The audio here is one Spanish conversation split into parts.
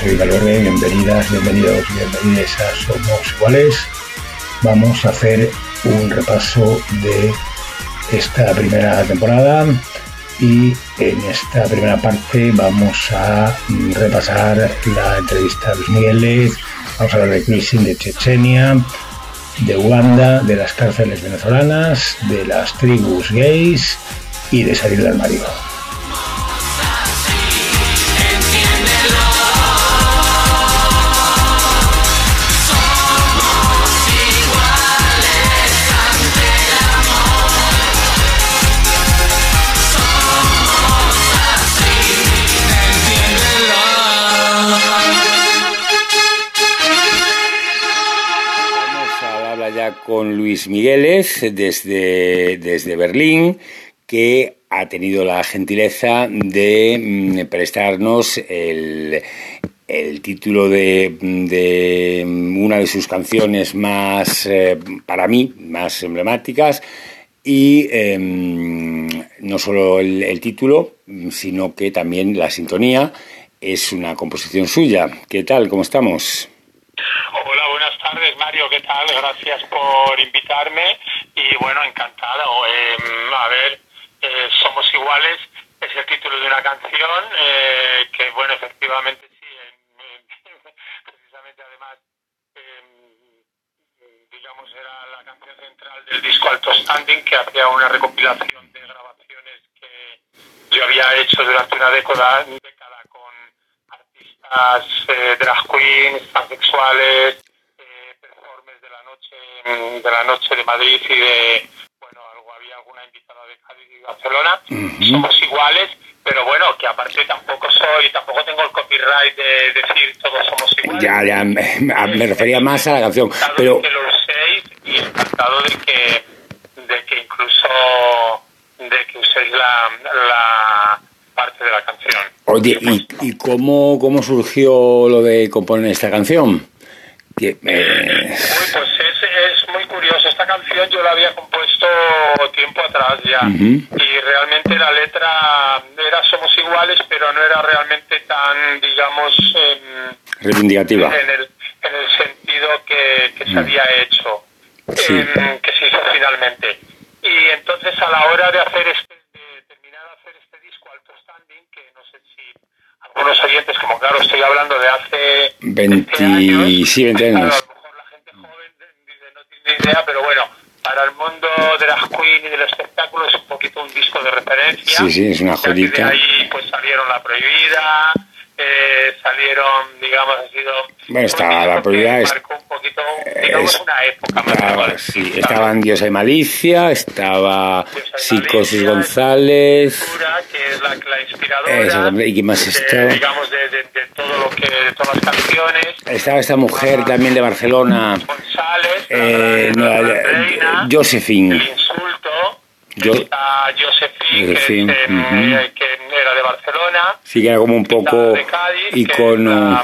soy Valverde, bienvenidas, bienvenidos, bienvenidas a Somos Iguales. Vamos a hacer un repaso de esta primera temporada y en esta primera parte vamos a repasar la entrevista a Luis Migueles, vamos a hablar de Cruising, de Chechenia, de Uganda, de las cárceles venezolanas, de las tribus gays y de salir del armario. Con Luis Migueles desde Berlín, que ha tenido la gentileza de prestarnos el título de una de sus canciones más, para mí, más emblemáticas, y no solo el título, sino que también la sintonía es una composición suya. ¿Qué tal? ¿Cómo estamos? Hola, buenas tardes, Mario, ¿qué tal? Gracias por invitarme y bueno, encantado. Somos Iguales es el título de una canción que bueno, efectivamente sí, precisamente además digamos era la canción central del disco Alto Standing, que hacía una recopilación de grabaciones que yo había hecho durante una década con artistas, drag queens, transexuales, performers de la noche de Madrid y de, bueno, había alguna invitada de Cádiz y Barcelona. Somos Iguales, pero bueno, que aparte tampoco tengo el copyright de decir todos somos iguales. Ya, me refería más a la canción. Pero que lo uséis y encantado de que incluso de que uséis la parte de la canción. Oye, ¿y cómo surgió lo de componer esta canción? Pues es muy curioso. Esta canción yo la había compuesto tiempo atrás ya, y realmente la letra era Somos Iguales, pero no era realmente tan, digamos, reivindicativa en el sentido que se había hecho, sí. Que se hizo finalmente. Y entonces a la hora de terminar de hacer este disco Alto Standing, que no sé si algunos oyentes, como claro, estoy hablando de hace 20 años, sí, 20 años. Claro, a lo mejor la gente joven no tiene idea, pero bueno, para el mundo de la queen y del espectáculo es un poquito un disco de referencia. Sí, es una joyita. De ahí pues salieron La Prohibida, salieron, digamos, ha sido... Bueno, estaba La Prohibida... Marcó un poquito, digamos, una época. Sí, estaban Diosa y Malicia, estaba Psicosis González... que es la inspiradora. ¿Y quién más estaba? Digamos, de todo lo que... de todas las canciones. Estaba esta mujer también de Barcelona... González, Josephine. El Insulto. Josephine, que era de Barcelona. Sí, que era como un poco de Cádiz, icono.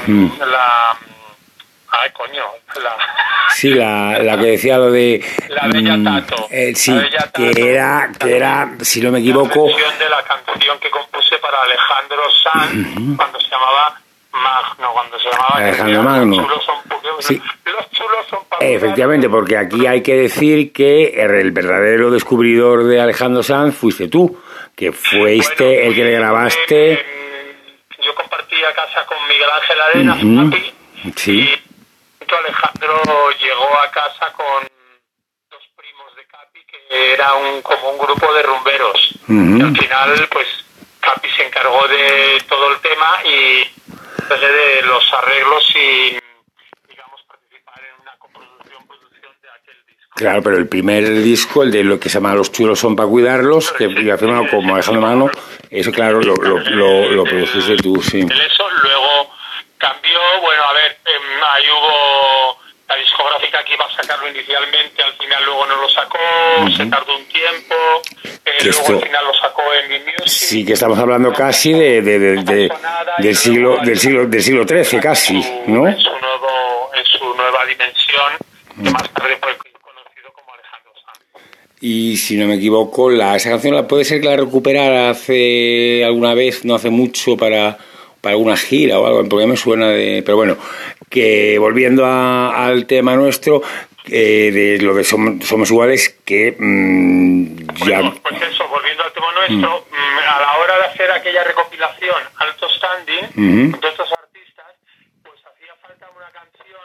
Sí, la que decía lo de... La Bella Tato. Sí, que era, si no me equivoco... La versión de la canción que compuse para Alejandro Sanz, cuando se llamaba Alejandro Magno. Sí. Los chulos son para... Efectivamente, porque aquí hay que decir que el verdadero descubridor de Alejandro Sanz fuiste tú, que fuiste el que le grabaste... yo compartía casa con Miguel Ángel Arenas, papi, sí. Y Alejandro llegó a casa con dos primos de Capi, que era como un grupo de rumberos. Y al final, pues, Capi se encargó de todo el tema y de los arreglos y, digamos, participar en una producción de aquel disco. Claro, pero el primer disco, el de lo que se llama Los chulos son para cuidarlos, que iba firmado como Alejandro Magno, eso claro, lo produjiste tú, sí. Eso, luego cambió, bueno, a ver, ahí hubo la discográfica que iba a sacarlo inicialmente, al final luego no lo sacó, se tardó un tiempo, luego al final lo sacó en Mi Music. Sí, que estamos hablando casi del siglo XIII, casi, ¿no? En su nueva dimensión, que más tarde fue conocido como Alejandro Sanz. Y si no me equivoco, esa canción puede ser que la recuperara hace alguna vez, no hace mucho, para para alguna gira o algo, porque me suena de... Pero bueno, que volviendo al tema nuestro, de lo que somos iguales, que ya... Pues eso, volviendo al tema nuestro, a la hora de hacer aquella recopilación Alto Standing, con todos estos artistas, pues hacía falta una canción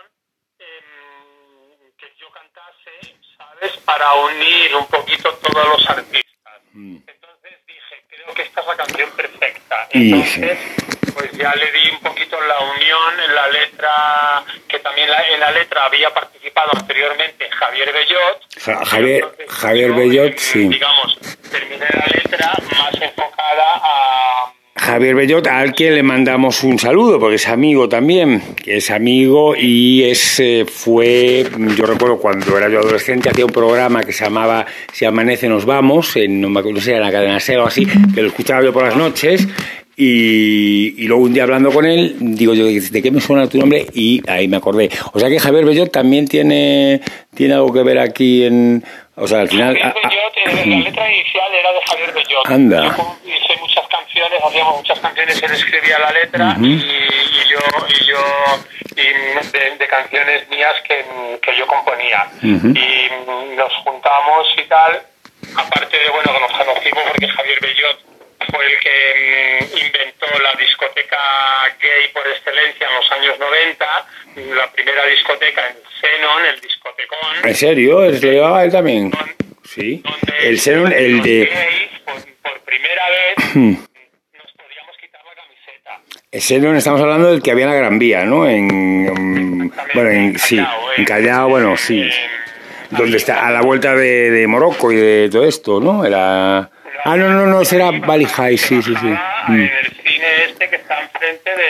que yo cantase, ¿sabes? Para unir un poquito todos los artistas. Entonces dije, creo que esta es la canción perfecta. Entonces, pues ya le di un poquito la unión en la letra, que también en la letra había participado anteriormente Javier Bellot. Javier Bellot, sí. Digamos, terminé la letra más enfocada a... Javier Bellot, al que le mandamos un saludo, porque es amigo también, y fue, yo recuerdo cuando era yo adolescente, hacía un programa que se llamaba Si amanece nos vamos, no sé, en la cadena SER o así, que lo escuchaba yo por las noches, y luego un día hablando con él, digo yo, ¿de qué me suena tu nombre? Y ahí me acordé. O sea que Javier Bellot también tiene algo que ver aquí en... O sea, al final... Javier Bellot, la letra inicial era de Javier Bellot. Anda. Yo hice muchas canciones, hacíamos muchas canciones, él escribía la letra y yo de canciones mías que yo componía. Y nos juntamos y tal, aparte de, bueno, que nos conocimos porque Javier Bellot fue el que inventó la discoteca gay por excelencia en los años 90, la primera discoteca en Xenon, el discotecón. ¿En serio? ¿Se lo llevaba él también? Sí. El Xenon, el de... Gays, por primera vez nos podíamos quitar la camiseta. El Xenon, estamos hablando del que había en la Gran Vía, ¿no? En Callao, bueno, sí. Donde está, a la vuelta de Morocco y de todo esto, ¿no? Era... no, será Valley High, sí. En el cine que está enfrente de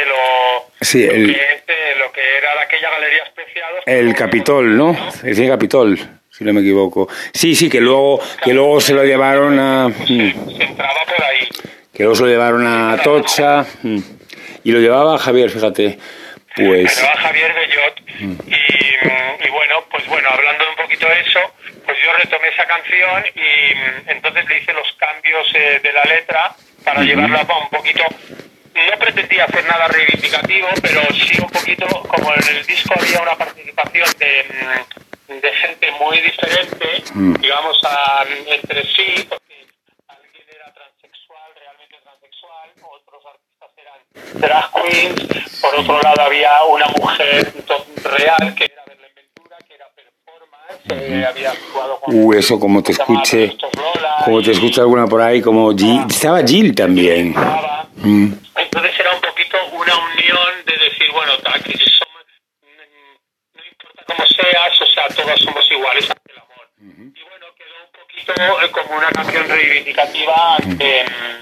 lo que era aquella galería especial. El Capitol, ¿no? El cine Capitol, si no me equivoco. Sí, que luego se lo llevaron a... Se entraba por ahí. Que luego se lo llevaron a Atocha. Y lo llevaba Javier, fíjate. Pues... Lo llevaba Javier Bellot. Y bueno, hablando un poquito de eso, pues yo retomé esa canción y entonces le hice los cambios de la letra para llevarla un poquito. No pretendía hacer nada reivindicativo, pero sí un poquito, como en el disco había una participación de gente muy diferente, digamos, entre sí, porque alguien era transexual, realmente transexual, otros artistas eran drag queens, por otro lado había una mujer real que era Belén Ventura, que era performance, había actuado con... eso como te escuché alguna por ahí, como estaba Jill también. Entonces era un poquito una unión de decir, bueno, aquí somos, no importa cómo seas, o sea, todos somos iguales ante el amor. Y bueno, quedó un poquito como una canción reivindicativa ante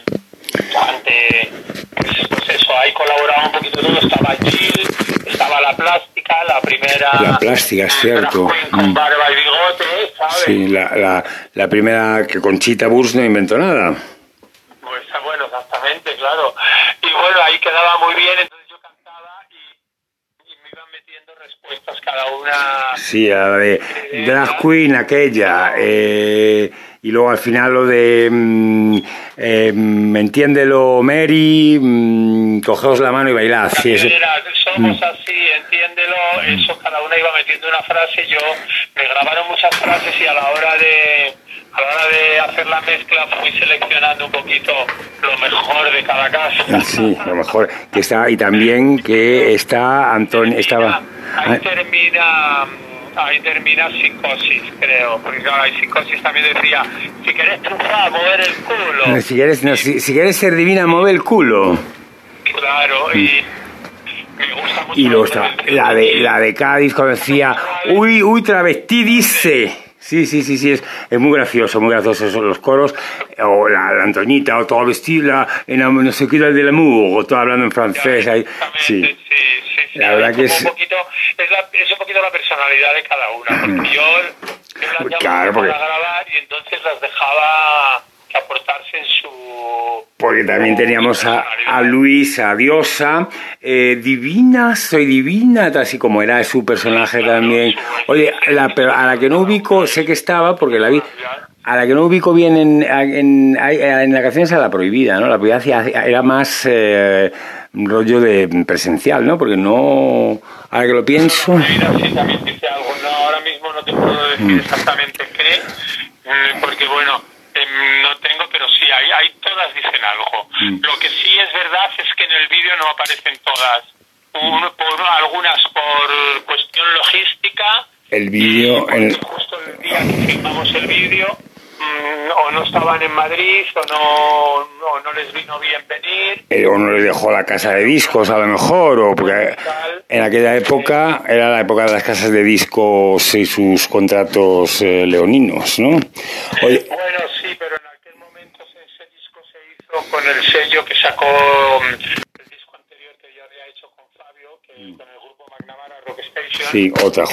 pues eso, ahí colaboraba un poquito todo, estaba Jill, estaba La Plástica, la primera... La Plástica, es cierto. Con barba y bigote, ¿sabes? Sí, la primera que Conchita Wurst no inventó nada. Pues bueno, exactamente, claro. Y bueno, ahí quedaba muy bien, entonces yo cantaba y me iban metiendo respuestas cada una. Sí, a la de Drag Queen, aquella. Y luego al final lo de entiéndelo, Mary, cogeos la mano y bailad. Sí, eso. Somos así, entiéndelo, eso cada una iba metiendo una frase, me grabaron muchas frases y a la hora de hacer la mezcla fui seleccionando un poquito lo mejor de cada casa. Sí, lo mejor que está, y también que está Antonio, estaba... Ahí termina Psicosis, creo, porque claro, ahí Psicosis también decía, si querés triunfar, mover el culo. Si querés ser divina, mover el culo. Claro, y me gusta mucho. Y luego está la de Cádiz cuando decía, uy, travestí dice... Sí, es muy gracioso esos los coros, o la Antoñita, o toda vestida en no sé qué del amour, o todo hablando en francés. Ahí. Sí. La verdad que es un poquito la personalidad de cada una, porque yo las llamaba para grabar y entonces las dejaba que aportarse en su... Porque también teníamos a Luis, a Diosa, divina, soy divina, así como era su personaje también. Oye, a la que no ubico, sé que estaba, porque la vi, a la que no ubico bien en la canción esa La Prohibida, ¿no? La Prohibida era más rollo de presencial, ¿no? Porque no, ahora que lo pienso... Sí, también dice algo. No, ahora mismo no te puedo decir exactamente qué, porque bueno, no tengo, pero sí, hay todas dicen algo. Lo que sí es verdad es que en el vídeo no aparecen todas. Algunas por cuestión logística. El vídeo... Justo el día que filmamos el vídeo, o no estaban en Madrid, o no les vino bien venir. O no les dejó la casa de discos, a lo mejor, o porque en aquella época era la época de las casas de discos y sus contratos leoninos, ¿no? Oye, bueno, sí, pero en aquel momento ese disco se hizo con el sello que sacó el disco anterior que yo había hecho con Fabio, que con el grupo McNamara Rock Station. Sí,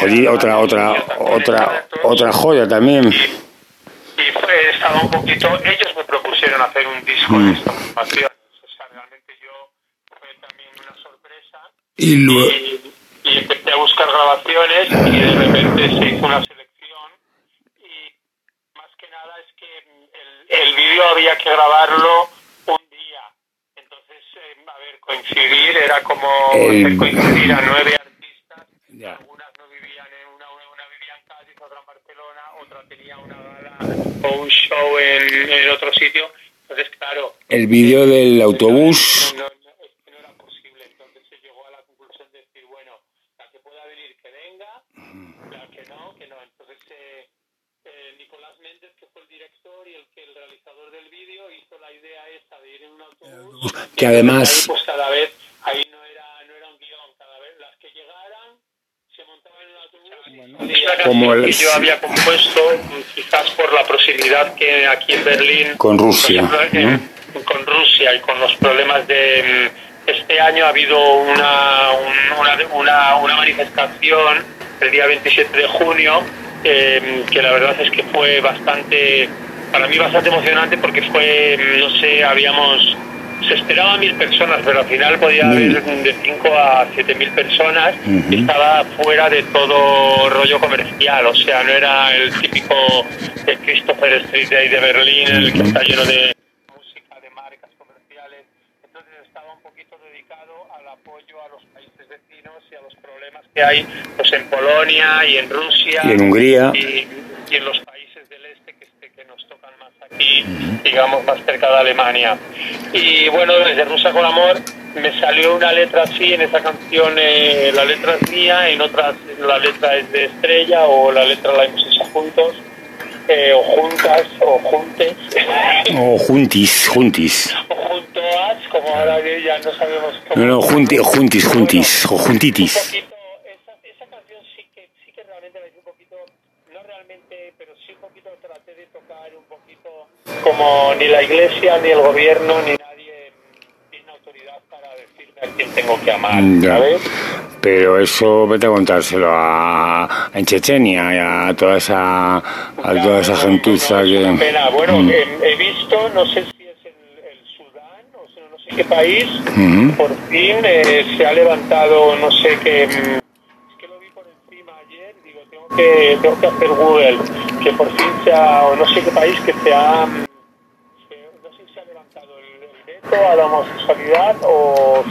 otra joya también. Estaba un poquito, ellos me propusieron hacer un disco de esta formación, o sea, realmente fue también una sorpresa y empecé a buscar grabaciones y de repente se hizo una selección y más que nada es que el vídeo había que grabarlo un día, entonces coincidir era como hacer coincidir a 9 artistas, algunas no vivían una vivía en Cádiz, otra en Barcelona, otra tenía una gala o un show en otro sitio, entonces claro... El vídeo del autobús... No era posible, entonces se llegó a la conclusión de decir, bueno, la que pueda venir que venga, la que no, entonces Nicolás Méndez, que fue el director y el realizador del vídeo, hizo la idea esta de ir en un autobús, que además... Ahí, pues cada vez, ahí no era un guión, cada vez las que llegaran se montaban en un autobús. Como que yo había compuesto, quizás por la proximidad que aquí en Berlín con Rusia, con Rusia y con los problemas de este año ha habido una manifestación el día 27 de junio que la verdad es que fue para mí bastante emocionante porque fue, no sé, se esperaban 1.000 personas, pero al final podía haber de 5 a 7.000 personas y estaba fuera de todo rollo comercial, o sea, no era el típico Christopher Street Day de Berlín, el que está lleno de música, de marcas comerciales, entonces estaba un poquito dedicado al apoyo a los países vecinos y a los problemas que hay pues en Polonia y en Rusia y en Hungría y en los países del este que nos tocan más aquí, digamos más cerca de Alemania. Y bueno, desde Rusia con Amor me salió una letra así, en esa canción la letra es mía, en otras la letra es de Estrella o la letra la hemos hecho juntos, o juntas, o juntes. O juntis. O juntoas, como ahora ya no sabemos cómo. No, juntis, o juntitis. Un poquito, esa canción sí que realmente me hizo un poquito, no realmente, pero sí un poquito traté de tocar un poquito como ni la iglesia, ni el gobierno, ni nadie tiene autoridad para decirme a quién tengo que amar, ¿sabes? Pero eso vete a contárselo en Chechenia y a toda esa gentuza que... Es una pena. Bueno, he visto, no sé si es el Sudán, o sea, no sé qué país, por fin se ha levantado, no sé qué... Es que lo vi por encima ayer, digo, tengo que hacer Google, que por fin o no sé qué país que se ha... no sé si se ha levantado el veto a la homosexualidad o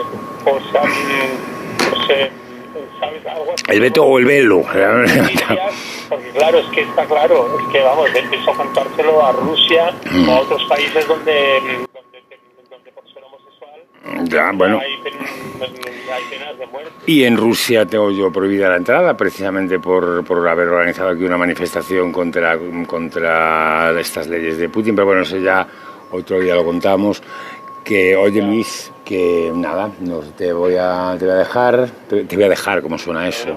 ¿sabes? Algo así. El veto o el velo. Porque claro, es que vamos, empiezo a contárselo a Rusia o a otros países donde por ser homosexual hay penas de muerte. Y en Rusia tengo yo prohibida la entrada precisamente por haber organizado aquí una manifestación contra estas leyes de Putin, pero bueno, eso ya otro día lo contamos. Que oye Luis, que nada, te voy a dejar, cómo suena eso,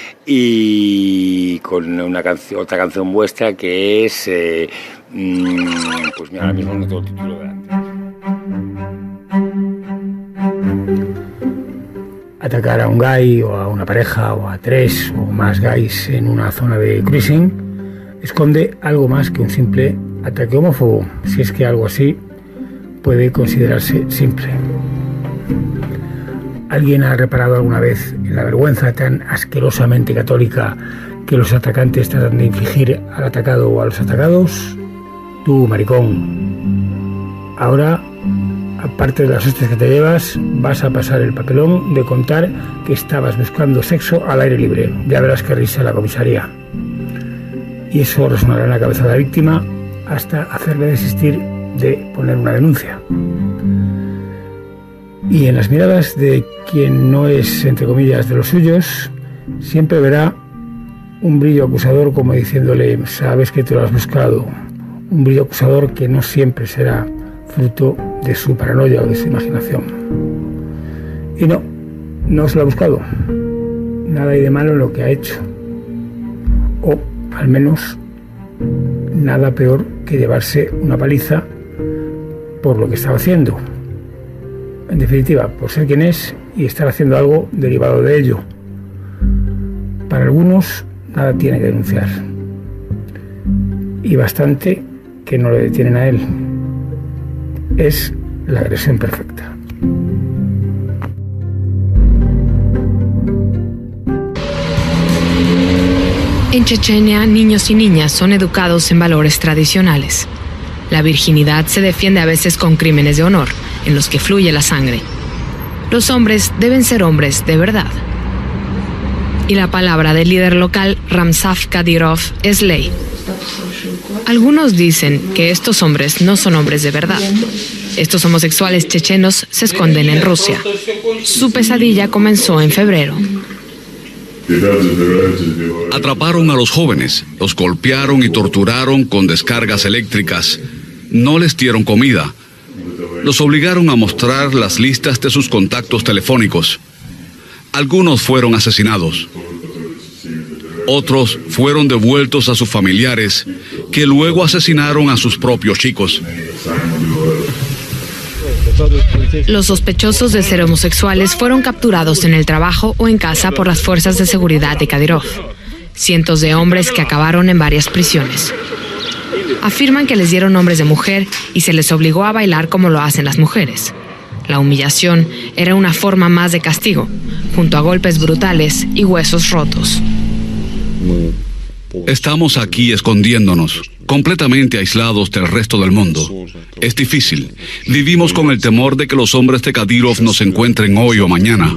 y con otra canción vuestra que es pues mira, ahora mismo no tengo el título delante. Atacar a un gay o a una pareja o a 3 o más gays en una zona de cruising esconde algo más que un simple ataque homófobo, si es que algo así puede considerarse simple. ¿Alguien ha reparado alguna vez en la vergüenza tan asquerosamente católica que los atacantes tratan de infligir al atacado o a los atacados? Tú, maricón. Ahora aparte de las hostias que te llevas, vas a pasar el papelón de contar que estabas buscando sexo al aire libre. Ya verás qué risa la comisaría. Y eso resonará en la cabeza de la víctima hasta hacerle desistir de poner una denuncia. Y en las miradas de quien no es, entre comillas, de los suyos, siempre verá un brillo acusador como diciéndole: sabes que te lo has buscado. Un brillo acusador que no siempre será fruto de su paranoia o de su imaginación. Y no se lo ha buscado. Nada hay de malo en lo que ha hecho. O, al menos, nada peor que llevarse una paliza por lo que estaba haciendo. En definitiva, por ser quien es y estar haciendo algo derivado de ello. Para algunos, nada tiene que denunciar. Y bastante que no le detienen a él. Es la agresión perfecta. En Chechenia, niños y niñas son educados en valores tradicionales. La virginidad se defiende a veces con crímenes de honor, en los que fluye la sangre. Los hombres deben ser hombres de verdad. Y la palabra del líder local, Ramzan Kadyrov, es ley. Algunos dicen que estos hombres no son hombres de verdad. Estos homosexuales chechenos se esconden en Rusia. Su pesadilla comenzó en febrero. Atraparon a los jóvenes, los golpearon y torturaron con descargas eléctricas. No les dieron comida. Los obligaron a mostrar las listas de sus contactos telefónicos. Algunos fueron asesinados. Otros fueron devueltos a sus familiares, que luego asesinaron a sus propios chicos. Los sospechosos de ser homosexuales fueron capturados en el trabajo o en casa por las fuerzas de seguridad de Kadyrov. Cientos de hombres que acabaron en varias prisiones. Afirman que les dieron nombres de mujer y se les obligó a bailar como lo hacen las mujeres. La humillación era una forma más de castigo, junto a golpes brutales y huesos rotos. Estamos aquí escondiéndonos, completamente aislados del resto del mundo. Es difícil. Vivimos con el temor de que los hombres de Kadyrov nos encuentren hoy o mañana.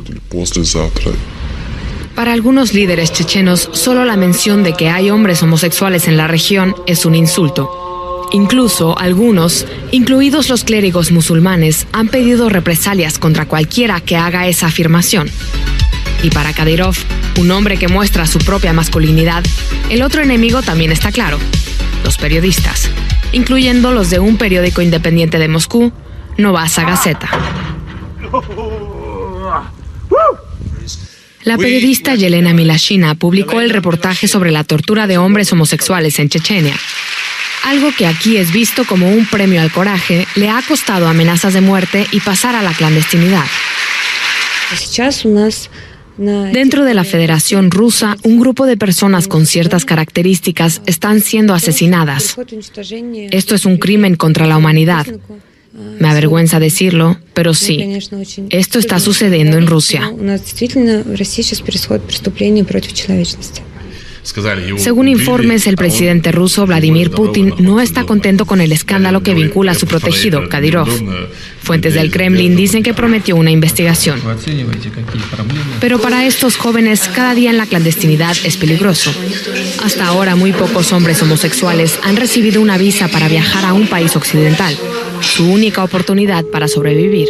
Para algunos líderes chechenos, solo la mención de que hay hombres homosexuales en la región es un insulto. Incluso algunos, incluidos los clérigos musulmanes, han pedido represalias contra cualquiera que haga esa afirmación. Y para Kadyrov, un hombre que muestra su propia masculinidad, el otro enemigo también está claro: los periodistas, incluyendo los de un periódico independiente de Moscú, Novaya Gazeta. La periodista Yelena Milashina publicó el reportaje sobre la tortura de hombres homosexuales en Chechenia. Algo que aquí es visto como un premio al coraje, le ha costado amenazas de muerte y pasar a la clandestinidad. Dentro de la Federación Rusa, un grupo de personas con ciertas características están siendo asesinadas. Esto es un crimen contra la humanidad. Me avergüenza decirlo, pero sí, esto está sucediendo en Rusia. Según informes, el presidente ruso Vladimir Putin no está contento con el escándalo que vincula a su protegido, Kadyrov. Fuentes del Kremlin dicen que prometió una investigación. Pero para estos jóvenes, cada día en la clandestinidad es peligroso. Hasta ahora, muy pocos hombres homosexuales han recibido una visa para viajar a un país occidental, su única oportunidad para sobrevivir.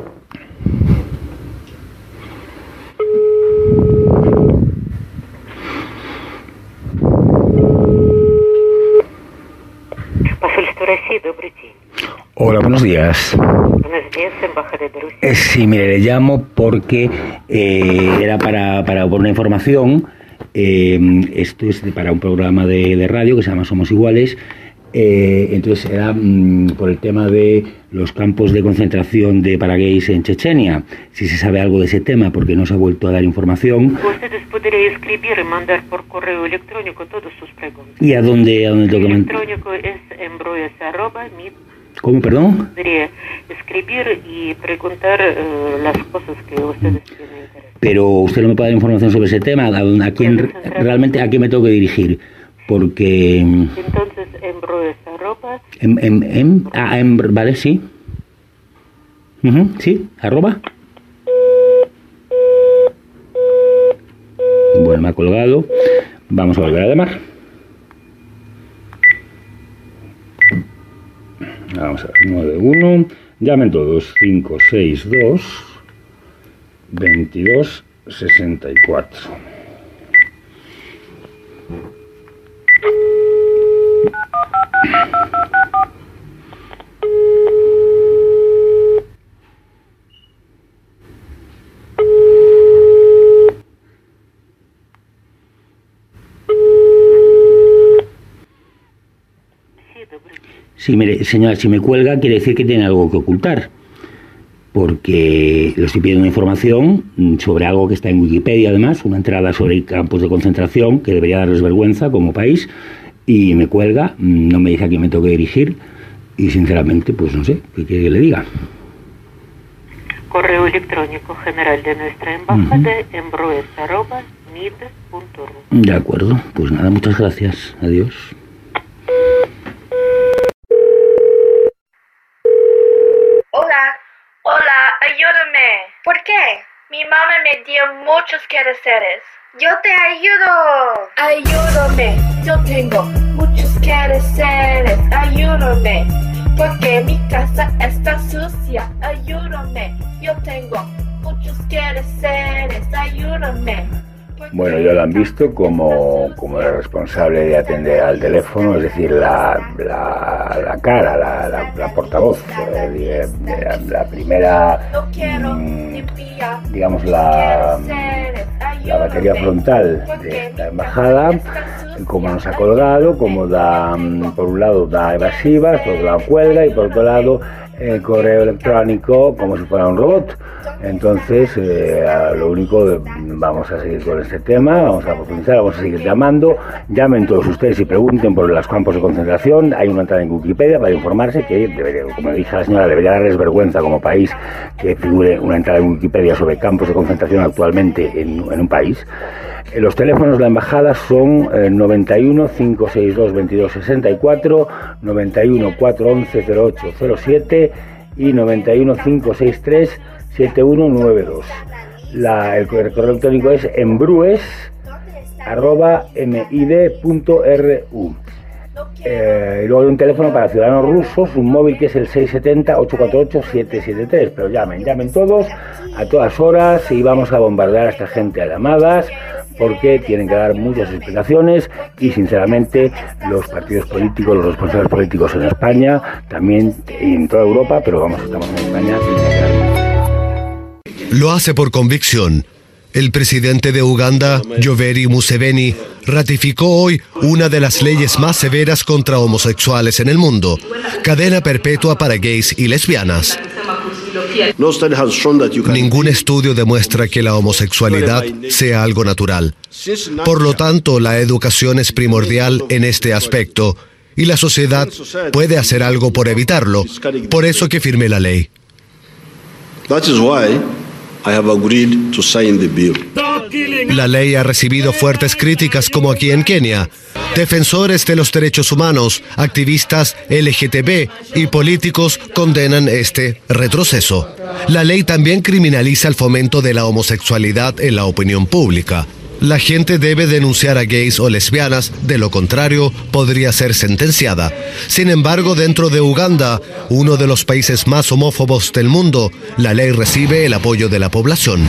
Hola, buenos días. Buenos días, embajada de Rusia. Sí, mire, le llamo porque era para una información. Esto es para un programa de radio que se llama Somos Iguales. Entonces era por el tema de los campos de concentración para gays en Chechenia. Si se sabe algo de ese tema, porque no se ha vuelto a dar información. Ustedes podrían escribir y mandar por correo electrónico todas sus preguntas. ¿Y a dónde tengo que mandar? Electrónico es embroyes@mit. ¿Cómo, perdón? Podría escribir y preguntar las cosas que ustedes tienen interés. Pero usted no me puede dar información sobre ese tema. ¿A quién realmente a quién me tengo que dirigir? Porque entonces embroyes@. Vale, sí. Sí, arroba. Bueno, me ha colgado. Vamos a volver a llamar. Vamos a ver, 91. Llamen todos. 562 22 64. Sí, mire, señora, si me cuelga quiere decir que tiene algo que ocultar, porque le estoy pidiendo información sobre algo que está en Wikipedia, además, una entrada sobre campos de concentración que debería darles vergüenza como país, y me cuelga, no me dice a quién me tengo que dirigir, y sinceramente, pues no sé, ¿qué quiere que le diga? Correo electrónico general de nuestra embajada, embrues@mid.ru. De acuerdo, pues nada, muchas gracias, adiós. Hola, ayúdame. ¿Por qué? Mi mamá me dio muchos quehaceres. Yo te ayudo. Ayúdame. Yo tengo muchos quehaceres. Ayúdame. Porque mi casa está sucia. Ayúdame. Yo tengo muchos quehaceres. Ayúdame. Bueno, ya lo han visto como el responsable de atender al teléfono, es decir, la cara, la portavoz, la primera, digamos, la batería frontal de la embajada, como nos ha colgado, como da, por un lado da evasivas, por otro lado cuelga y por otro lado correo electrónico como si fuera un robot. Entonces, lo único, vamos a seguir con este tema, vamos a profundizar, vamos a seguir llamando. Llamen todos ustedes y pregunten por los campos de concentración. Hay una entrada en Wikipedia para informarse que, debería, como dije a la señora, debería darles vergüenza como país que figure una entrada en Wikipedia sobre campos de concentración actualmente en un país. Los teléfonos de la embajada son 91 562 22 64, 91 411 0807 y 91 563 7192. El correo electrónico es embrues@mid.ru. Y luego hay un teléfono para ciudadanos rusos, un móvil que es el 670-848-773. Pero llamen todos, a todas horas, y vamos a bombardear a esta gente a llamadas, porque tienen que dar muchas explicaciones y, sinceramente, los partidos políticos, los responsables políticos en España, también en toda Europa, pero estamos en España. Lo hace por convicción. El presidente de Uganda, Yoweri Museveni, ratificó hoy una de las leyes más severas contra homosexuales en el mundo: cadena perpetua para gays y lesbianas. Ningún estudio demuestra que la homosexualidad sea algo natural. Por lo tanto, la educación es primordial en este aspecto y la sociedad puede hacer algo por evitarlo. Por eso que firmé la ley. La ley ha recibido fuertes críticas, como aquí en Kenia. Defensores de los derechos humanos, activistas LGTB y políticos condenan este retroceso. La ley también criminaliza el fomento de la homosexualidad en la opinión pública. La gente debe denunciar a gays o lesbianas, de lo contrario podría ser sentenciada. Sin embargo, dentro de Uganda, uno de los países más homófobos del mundo, la ley recibe el apoyo de la población.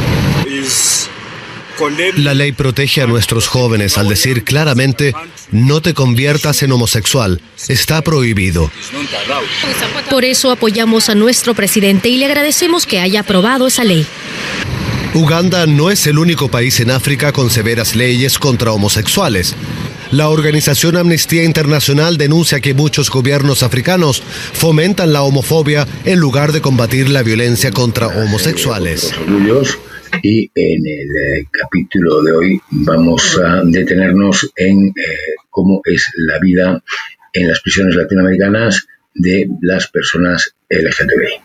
La ley protege a nuestros jóvenes al decir claramente: no te conviertas en homosexual, está prohibido. Por eso apoyamos a nuestro presidente y le agradecemos que haya aprobado esa ley. Uganda no es el único país en África con severas leyes contra homosexuales. La organización Amnistía Internacional denuncia que muchos gobiernos africanos fomentan la homofobia en lugar de combatir la violencia contra homosexuales. Y en el capítulo de hoy vamos a detenernos en cómo es la vida en las prisiones latinoamericanas de las personas LGTBI.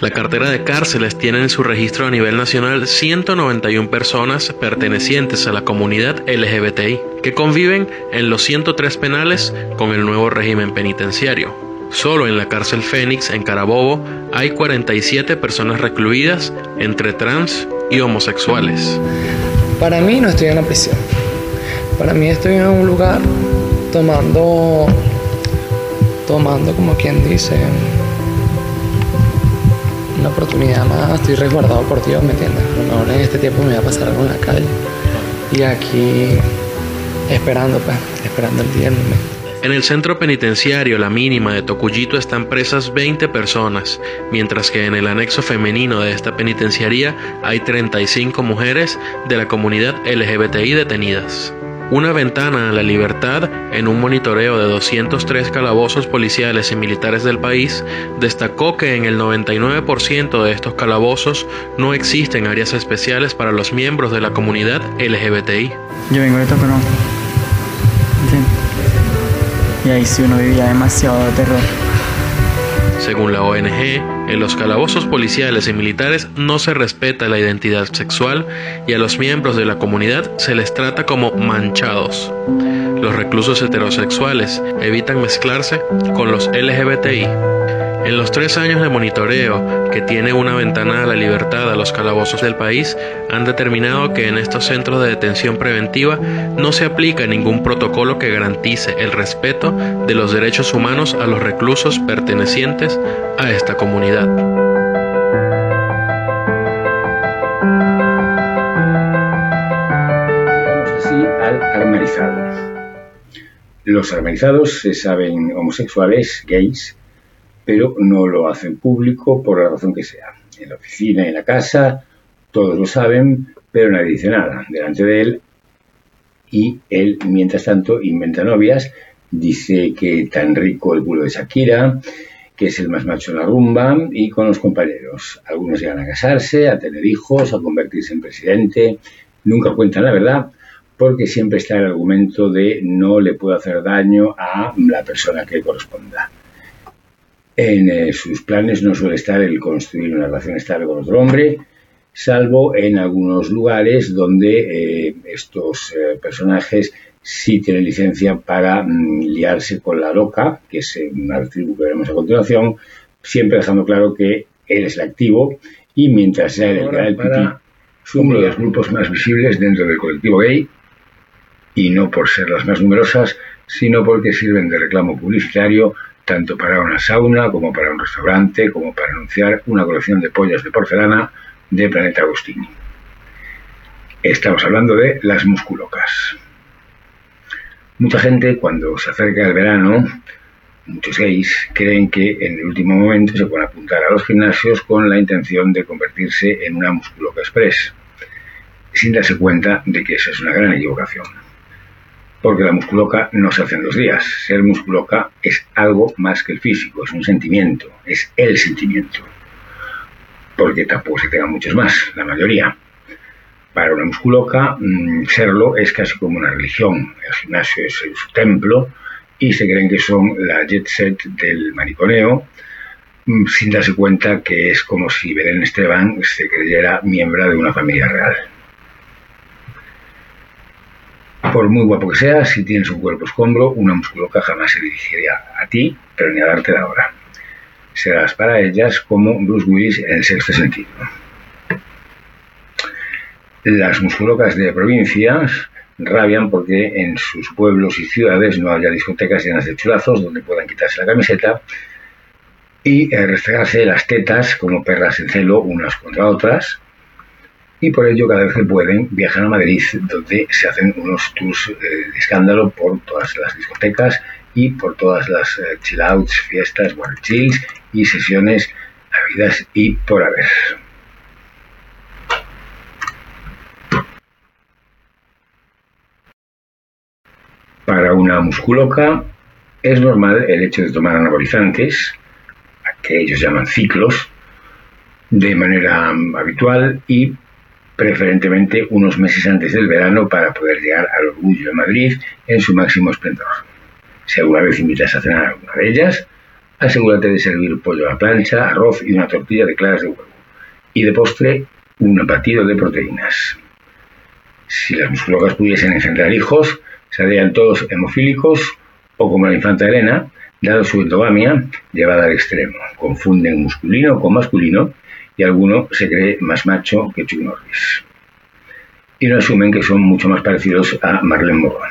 La cartera de cárceles tiene en su registro a nivel nacional 191 personas pertenecientes a la comunidad LGBTI, que conviven en los 103 penales con el nuevo régimen penitenciario. Solo en la cárcel Fénix, en Carabobo, hay 47 personas recluidas entre trans y homosexuales. Para mí no estoy en la prisión. Para mí estoy en un lugar tomando como quien dice, una oportunidad más. Estoy resguardado por Dios, ¿me entiendes? A lo mejor en este tiempo me va a pasar algo en la calle. Y aquí esperando el día del momento. En el centro penitenciario La Mínima de Tocuyito están presas 20 personas, mientras que en el anexo femenino de esta penitenciaría hay 35 mujeres de la comunidad LGBTI detenidas. Una ventana a la libertad en un monitoreo de 203 calabozos policiales y militares del país destacó que en el 99% de estos calabozos no existen áreas especiales para los miembros de la comunidad LGBTI. Yo vengo de Tocorón, y ahí sí uno vivía demasiado terror. Según la ONG, en los calabozos policiales y militares no se respeta la identidad sexual y a los miembros de la comunidad se les trata como manchados. Los reclusos heterosexuales evitan mezclarse con los LGBTI. En los 3 años de monitoreo que tiene una ventana a la libertad a los calabozos del país, han determinado que en estos centros de detención preventiva no se aplica ningún protocolo que garantice el respeto de los derechos humanos a los reclusos pertenecientes a esta comunidad. Llegamos así al armarizado. Los armarizados se saben homosexuales, gays, pero no lo hacen público por la razón que sea. En la oficina, en la casa, todos lo saben, pero nadie dice nada delante de él. Y él, mientras tanto, inventa novias, dice que tan rico el culo de Shakira, que es el más macho en la rumba, y con los compañeros. Algunos llegan a casarse, a tener hijos, a convertirse en presidente. Nunca cuentan la verdad, porque siempre está el argumento de no le puedo hacer daño a la persona que corresponda. En sus planes no suele estar el construir una relación estable con otro hombre, salvo en algunos lugares donde estos personajes sí tienen licencia para liarse con la loca, que es una tribu que veremos a continuación, siempre dejando claro que él es el activo y mientras sea el que da el pipí, es uno de los grupos más visibles dentro del colectivo gay, y no por ser las más numerosas, sino porque sirven de reclamo publicitario tanto para una sauna, como para un restaurante, como para anunciar una colección de pollas de porcelana de Planeta Agostini. Estamos hablando de las musculocas. Mucha gente, cuando se acerca el verano, muchos gays creen que en el último momento se pueden apuntar a los gimnasios con la intención de convertirse en una musculoca express, sin darse cuenta de que esa es una gran equivocación. Porque la musculoca no se hace en 2 días. Ser musculoca es algo más que el físico, es un sentimiento, es el sentimiento. Porque tampoco se tengan muchos más, la mayoría. Para una musculoca, serlo es casi como una religión. El gimnasio es su templo y se creen que son la jet set del mariconeo, sin darse cuenta que es como si Belén Esteban se creyera miembro de una familia real. Por muy guapo que seas, si tienes un cuerpo escombro, una musculoca jamás se dirigiría a ti, pero ni a darte la hora. Serás para ellas como Bruce Willis en El Sexto Sentido. Las musculocas de provincias rabian porque en sus pueblos y ciudades no haya discotecas llenas de chulazos donde puedan quitarse la camiseta y restregarse las tetas como perras en celo unas contra otras. Y por ello, cada vez que pueden, viajan a Madrid, donde se hacen unos tours de escándalo por todas las discotecas y por todas las chill-outs, fiestas, wild chills y sesiones habidas y por haber. Para una musculoca es normal el hecho de tomar anabolizantes, que ellos llaman ciclos, de manera habitual y preferentemente unos meses antes del verano para poder llegar al Orgullo de Madrid en su máximo esplendor. Si alguna vez invitas a cenar a alguna de ellas, asegúrate de servir pollo a la plancha, arroz y una tortilla de claras de huevo. Y de postre, un batido de proteínas. Si las musculólogas pudiesen engendrar hijos, serían todos hemofílicos o como la infanta Elena, dado su endogamia llevada al extremo. Confunden musculino con masculino y alguno se cree más macho que Chuck Norris. Y no asumen que son mucho más parecidos a Marilyn Monroe.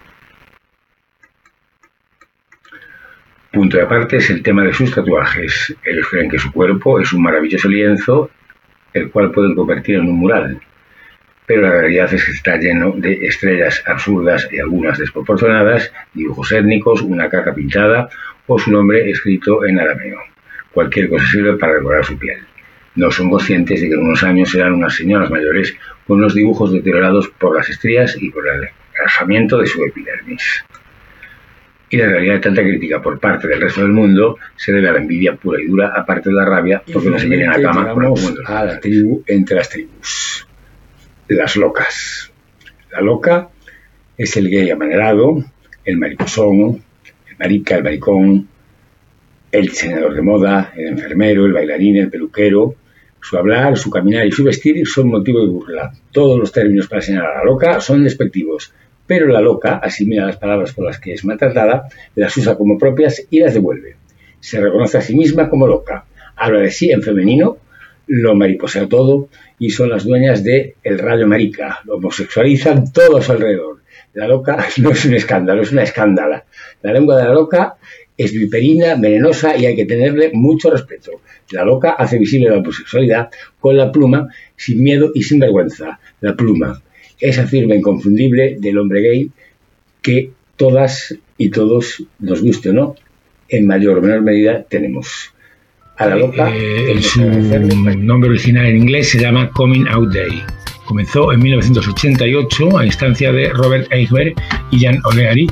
Punto de aparte es el tema de sus tatuajes. Ellos creen que su cuerpo es un maravilloso lienzo, el cual pueden convertir en un mural. Pero la realidad es que está lleno de estrellas absurdas y algunas desproporcionadas, dibujos étnicos, una caca pintada o su nombre escrito en arameo. Cualquier cosa sirve para decorar su piel. No son conscientes de que en unos años serán unas señoras mayores con los dibujos deteriorados por las estrías y por el alejamiento de su epidermis. Y la realidad de tanta crítica por parte del resto del mundo se debe a la envidia pura y dura, aparte de la rabia, porque no se quieren a la cama con el mundo. A la tribu entre las tribus. Las locas. La loca es el gay amanerado, el mariposón, el marica, el maricón, el diseñador de moda, el enfermero, el bailarín, el peluquero. Su hablar, su caminar y su vestir son motivo de burla. Todos los términos para señalar a la loca son despectivos, pero la loca asimila las palabras por las que es maltratada, las usa como propias y las devuelve. Se reconoce a sí misma como loca, habla de sí en femenino, lo mariposea todo y son las dueñas de el rayo marica, lo homosexualizan todo a su alrededor. La loca no es un escándalo, es una escándala. La lengua de la loca es viperina, venenosa y hay que tenerle mucho respeto. La loca hace visible la homosexualidad con la pluma, sin miedo y sin vergüenza. La pluma, esa firma inconfundible del hombre gay que todas y todos, nos guste o no, en mayor o menor medida tenemos. A la loca, su nombre original en inglés se llama Coming Out Day. Comenzó en 1988 a instancia de Robert Eichberg y Jan O'Leary.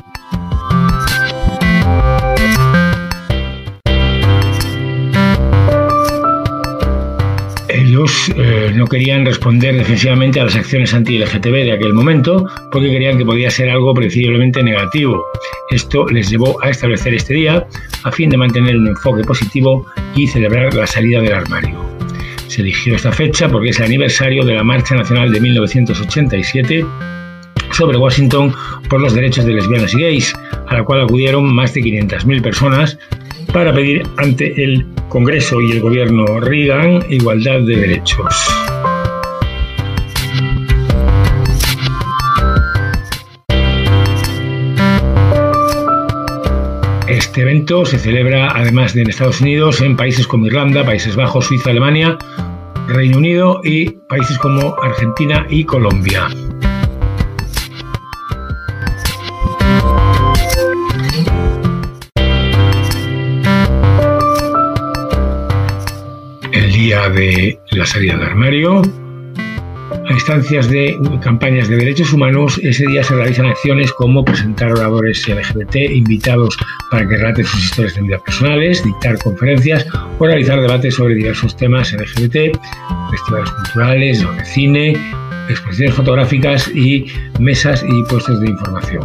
Ellos no querían responder defensivamente a las acciones anti-LGTB de aquel momento porque creían que podía ser algo previsiblemente negativo. Esto les llevó a establecer este día a fin de mantener un enfoque positivo y celebrar la salida del armario. Se eligió esta fecha porque es el aniversario de la Marcha Nacional de 1987 sobre Washington por los derechos de lesbianas y gays, a la cual acudieron más de 500.000 personas para pedir ante el Congreso y el gobierno Reagan igualdad de derechos. Este evento se celebra además en Estados Unidos en países como Irlanda, Países Bajos, Suiza, Alemania, Reino Unido y países como Argentina y Colombia. El día de la salida del armario, a instancias de campañas de derechos humanos, ese día se realizan acciones como presentar oradores LGBT invitados para que relaten sus historias de vida personales, dictar conferencias o realizar debates sobre diversos temas LGBT, festivales culturales, de cine, exposiciones fotográficas y mesas y puestos de información.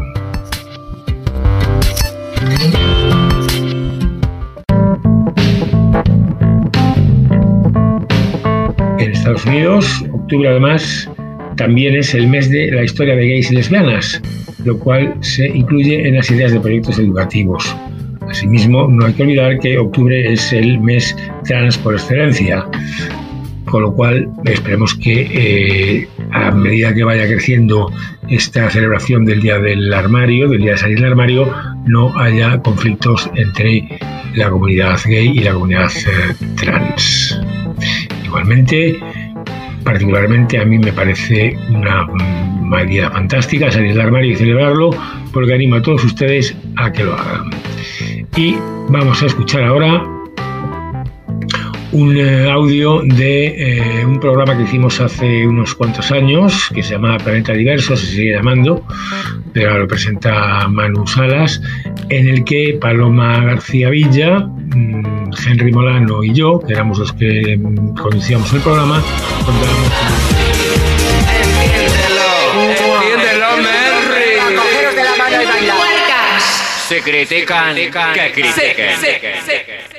En Estados Unidos, octubre además también es el mes de la historia de gays y lesbianas, lo cual se incluye en las ideas de proyectos educativos. Asimismo, no hay que olvidar que octubre es el mes trans por excelencia, con lo cual esperemos que a medida que vaya creciendo esta celebración del Día del Armario, del Día de Salir del Armario, no haya conflictos entre la comunidad gay y la comunidad trans. Igualmente, particularmente a mí me parece una medida fantástica salir del armario y celebrarlo, porque animo a todos ustedes a que lo hagan. Y vamos a escuchar ahora un audio de un programa que hicimos hace unos cuantos años, que se llama Planeta Diverso, se sigue llamando, pero ahora lo presenta Manu Salas, en el que Paloma García Villa, Henry Molano y yo, que éramos los que conducíamos el programa, contábamos entiéndelo, Merry. Cogeros de la mano y bailar. Se critican, que critiquen.